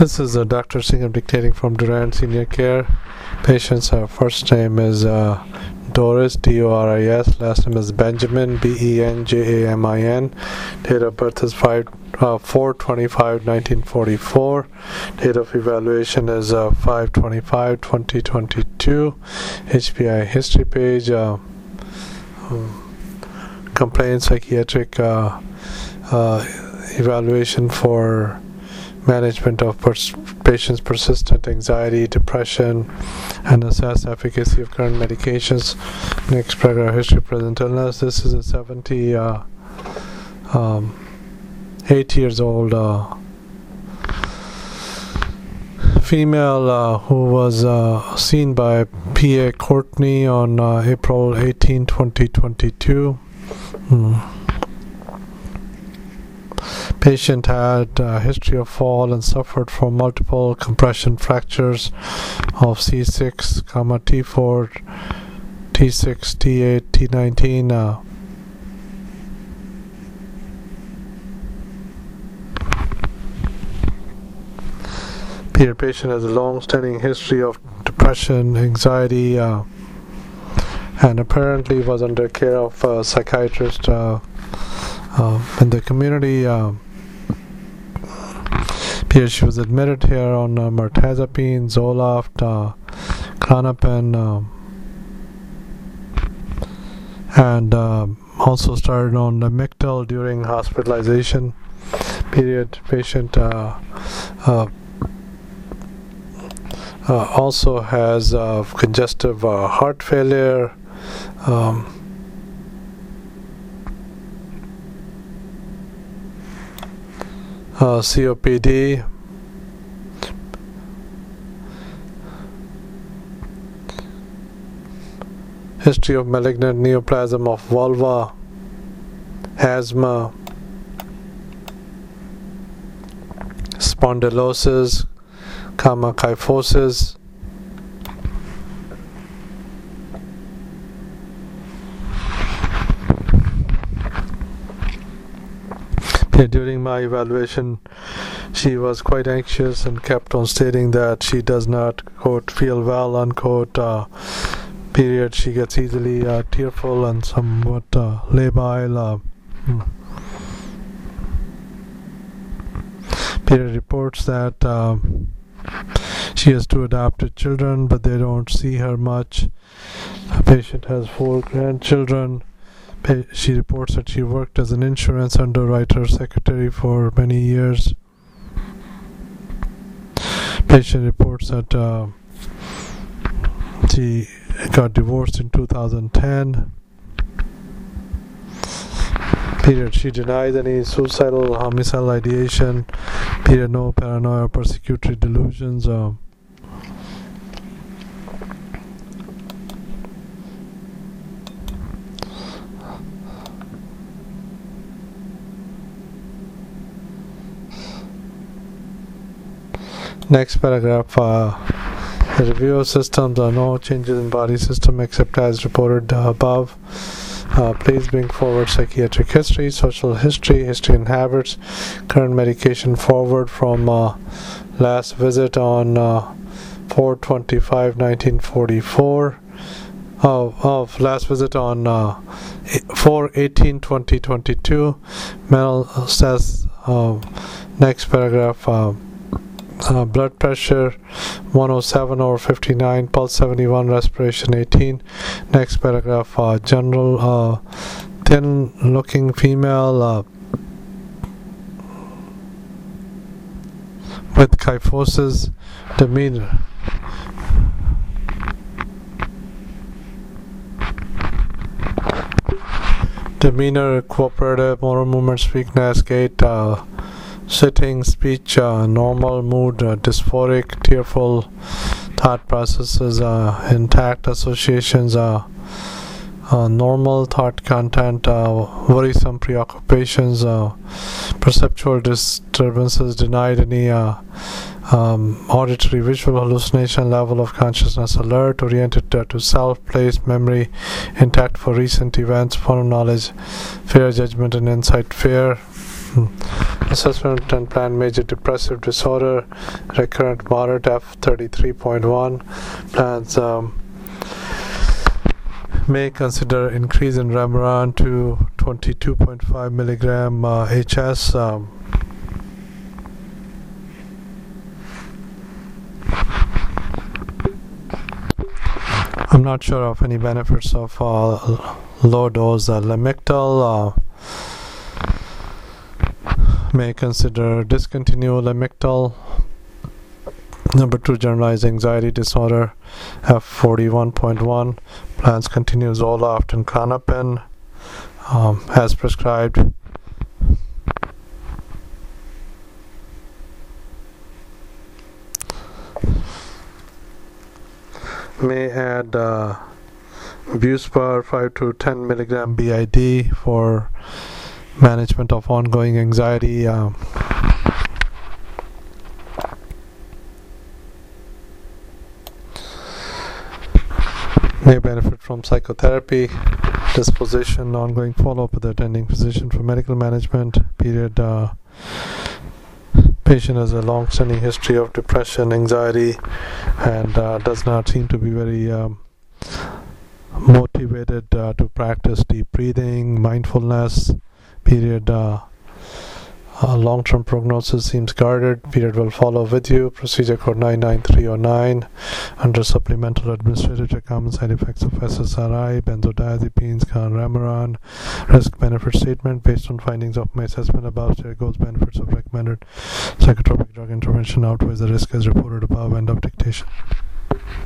This is Dr. Singham dictating from Durand Senior Care. Patient's first name is Doris, Doris. Last name is Benjamin, Benjamin. Date of birth is 4/25/1944. Date of evaluation is 5/25/2022. HPI history page. Complaint psychiatric evaluation for management of patient's persistent anxiety, depression, and assess efficacy of current medications. Next paragraph, history of present illness. This is a 78 years old female who was seen by PA Courtney on April 18, 2022. Patient had a history of fall and suffered from multiple compression fractures of C6, T4, T6, T8, T19. Patient has a long-standing history of depression, anxiety, and apparently was under care of a psychiatrist in the community. She was admitted here on mirtazapine, Zoloft, Klonopin, and also started on Lamictal during hospitalization period. Patient also has congestive heart failure. COPD, history of malignant neoplasm of vulva, asthma, spondylosis, kyphosis, during my evaluation, she was quite anxious and kept on stating that she does not, quote, feel well, unquote. Period. She gets easily tearful and somewhat labile. Period. Reports that she has 2 adopted children, but they don't see her much. The patient has 4 grandchildren. She reports that she worked as an insurance underwriter secretary for many years. Patient reports that she got divorced in 2010. Period. She denies any suicidal, homicidal ideation. Period. No paranoia or persecutory delusions. Next paragraph, the review of systems. Are no changes in body system except as reported above. Please bring forward psychiatric history, social history, history and habits, current medication forward from last visit on 4/25/1944. Last visit on 4/18/2022. Mental says, next paragraph, blood pressure 107/59, pulse 71, respiration 18. Next paragraph, general thin looking female with kyphosis, demeanor. Demeanor, cooperative, motor movements, weakness, gait, sitting, speech, normal, mood, dysphoric, tearful, thought processes, intact, associations, normal, thought content, worrisome preoccupations, perceptual disturbances, denied any auditory, visual hallucination, level of consciousness alert, oriented to self, place, memory, intact for recent events, form knowledge, fair judgment and insight, fair. Assessment and plan major depressive disorder, recurrent moderate F33.1. Plans may consider increase in Remeron to 22.5 milligram HS. I'm not sure of any benefits of low dose Lamictal. May consider discontinue Lamictal. Number 2, generalized anxiety disorder, F41.1. Plans continue Zoloft and Klonopin as prescribed. May add Buspar 5 to 10 milligram BID for management of ongoing anxiety. May benefit from psychotherapy, disposition, ongoing follow-up with the attending physician for medical management. Period. Patient has a long-standing history of depression, anxiety, and does not seem to be very motivated to practice deep breathing, mindfulness. Period. Long-term prognosis seems guarded. Period will follow with you. Procedure code 99309. Under supplemental administrative check, common side effects of SSRI, benzodiazepines, Remeron. Risk-benefit statement based on findings of my assessment above. There goes benefits of recommended psychotropic drug intervention outweighs the risk as reported above. End of dictation.